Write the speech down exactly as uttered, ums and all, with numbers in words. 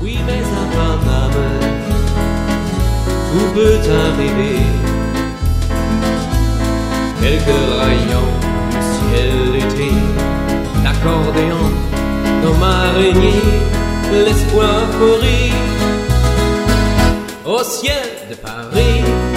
Oui, mais à Paname, tout peut arriver. Quelques rayons du ciel d'été, l'accordéon comme araignée, l'espoir fleurit au ciel de Paris.